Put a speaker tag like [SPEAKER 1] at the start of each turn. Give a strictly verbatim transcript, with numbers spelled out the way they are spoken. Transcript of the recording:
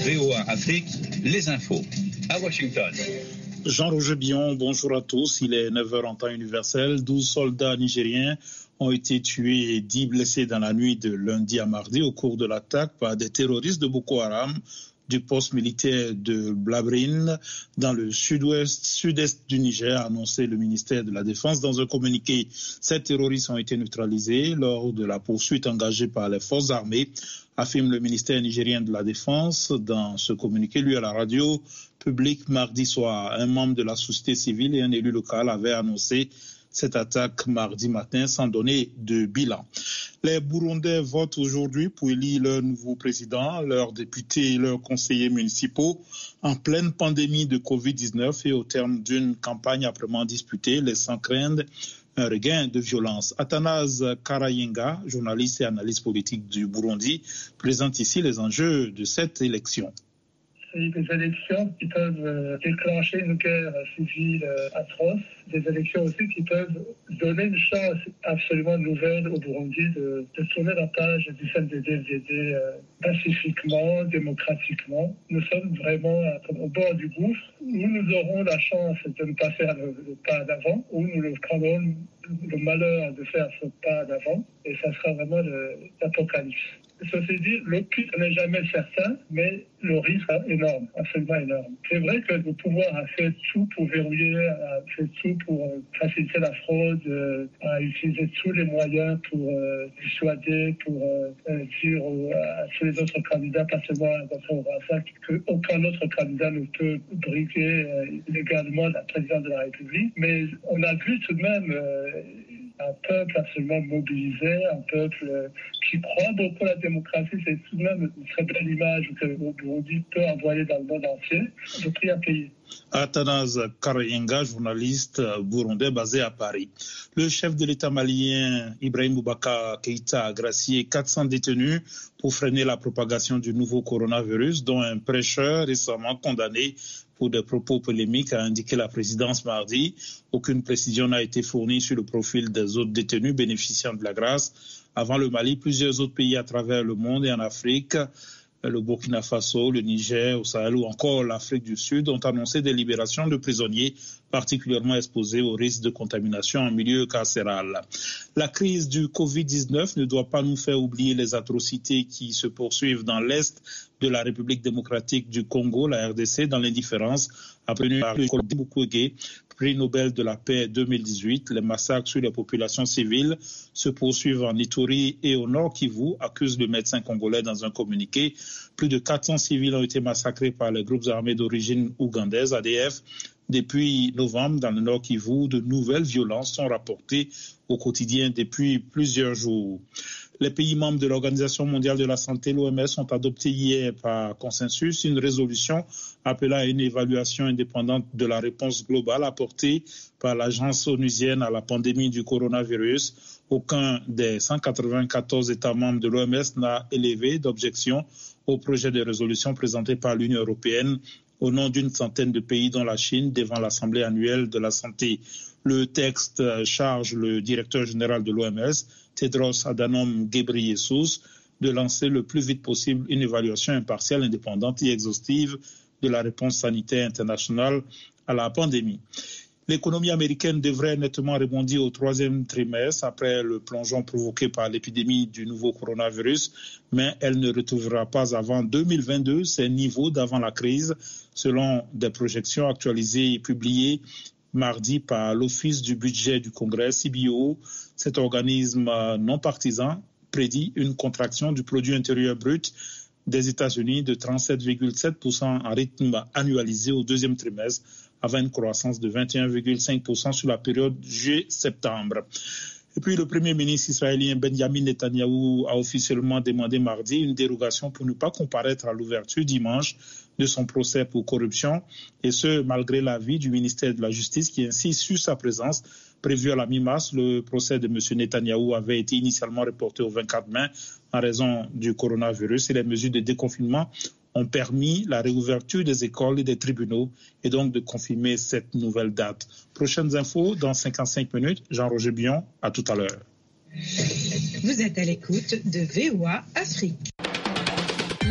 [SPEAKER 1] V O A Afrique, les infos. À Washington.
[SPEAKER 2] Jean-Roger Billon, bonjour à tous. Il est neuf heures en temps universel. douze soldats nigériens ont été tués et dix blessés dans la nuit de lundi à mardi au cours de l'attaque par des terroristes de Boko Haram du poste militaire de Blabrine dans le sud-ouest, sud-est du Niger, a annoncé le ministère de la Défense dans un communiqué. Ces terroristes ont été neutralisés lors de la poursuite engagée par les forces armées, affirme le ministère nigérien de la Défense dans ce communiqué lu à la radio publique mardi soir. Un membre de la société civile et un élu local avaient annoncé cette attaque mardi matin sans donner de bilan. Les Burundais votent aujourd'hui pour élire leur nouveau président, leurs députés et leurs conseillers municipaux en pleine pandémie de covid dix-neuf et au terme d'une campagne âprement disputée, laissant craindre un regain de violence. Athanase Karayenga, journaliste et analyste politique du Burundi, présente ici les enjeux de cette élection.
[SPEAKER 3] C'est des élections qui peuvent déclencher une guerre civile atroce, des élections aussi qui peuvent donner une chance absolument nouvelle au Burundi de, de tourner la page du C N D D F D D euh, pacifiquement, démocratiquement. Nous sommes vraiment au bord du gouffre où nous aurons la chance de ne pas faire le, le pas d'avant, où nous le prendrons le malheur de faire ce pas d'avant, et ça sera vraiment le, l'apocalypse. Ceci dit, le but n'est jamais certain, mais le risque est énorme, absolument énorme. C'est vrai que le pouvoir a fait tout pour verrouiller, a fait tout pour faciliter la fraude, a utilisé tous les moyens pour euh, dissuader, pour euh, dire à tous les autres candidats, pas seulement à Vincent Boigny, qu'aucun autre candidat ne peut briguer euh, légalement la présidence de la République. Mais on a vu tout de même euh, un peuple absolument mobilisé, un peuple qui croit beaucoup à la démocratie. C'est tout de même une très belle image que le Burundi peut envoyer dans le monde entier. Le prix à payer.
[SPEAKER 2] Athanase Karayenga, journaliste burundais basé à Paris. Le chef de l'État malien, Ibrahim Boubacar Keïta, a gracié quatre cents détenus pour freiner la propagation du nouveau coronavirus, dont un prêcheur récemment condamné pour des propos polémiques, a indiqué la présidence mardi. Aucune précision n'a été fournie sur le profil des autres détenus bénéficiant de la grâce. Avant le Mali, plusieurs autres pays à travers le monde et en Afrique, le Burkina Faso, le Niger, au Sahel ou encore l'Afrique du Sud ont annoncé des libérations de prisonniers particulièrement exposés au risque de contamination en milieu carcéral. La crise du covid dix-neuf ne doit pas nous faire oublier les atrocités qui se poursuivent dans l'Est de la République démocratique du Congo, la R D C, dans l'indifférence, appelée par le Mukwege, prix Nobel de la paix deux mille dix-huit. Les massacres sur les populations civiles se poursuivent en Ituri et au Nord Kivu, accuse le médecin congolais dans un communiqué. Plus de quatre cents civils ont été massacrés par les groupes armés d'origine ougandaise, A D F. Depuis novembre, dans le Nord Kivu, de nouvelles violences sont rapportées au quotidien depuis plusieurs jours. Les pays membres de l'Organisation mondiale de la santé, l'O M S, ont adopté hier par consensus une résolution appelant à une évaluation indépendante de la réponse globale apportée par l'agence onusienne à la pandémie du coronavirus. Aucun des cent quatre-vingt-quatorze États membres de l'O M S n'a élevé d'objection au projet de résolution présenté par l'Union européenne au nom d'une centaine de pays, dont la Chine, devant l'Assemblée annuelle de la santé. Le texte charge le directeur général de l'O M S, Tedros Adhanom Ghebreyesus, de lancer le plus vite possible une évaluation impartiale, indépendante et exhaustive de la réponse sanitaire internationale à la pandémie. L'économie américaine devrait nettement rebondir au troisième trimestre après le plongeon provoqué par l'épidémie du nouveau coronavirus, mais elle ne retrouvera pas avant deux mille vingt-deux ses niveaux d'avant la crise, selon des projections actualisées et publiées mardi par l'Office du budget du Congrès, C B O. Cet organisme non partisan prédit une contraction du produit intérieur brut des États-Unis de trente-sept virgule sept pour cent en rythme annualisé au deuxième trimestre, avant une croissance de vingt et un virgule cinq pour cent sur la période juillet-septembre. Et puis le Premier ministre israélien Benjamin Netanyahou a officiellement demandé mardi une dérogation pour ne pas comparaître à l'ouverture dimanche de son procès pour corruption, et ce, malgré l'avis du ministère de la Justice qui insiste sur sa présence prévue à la mi-mars. Le procès de M. Netanyahou avait été initialement reporté au vingt-quatre mai en raison du coronavirus, et les mesures de déconfinement ont permis la réouverture des écoles et des tribunaux et donc de confirmer cette nouvelle date. Prochaines infos dans cinquante-cinq minutes. Jean-Roger Billon, à tout à l'heure.
[SPEAKER 4] Vous êtes à l'écoute de V O A Afrique.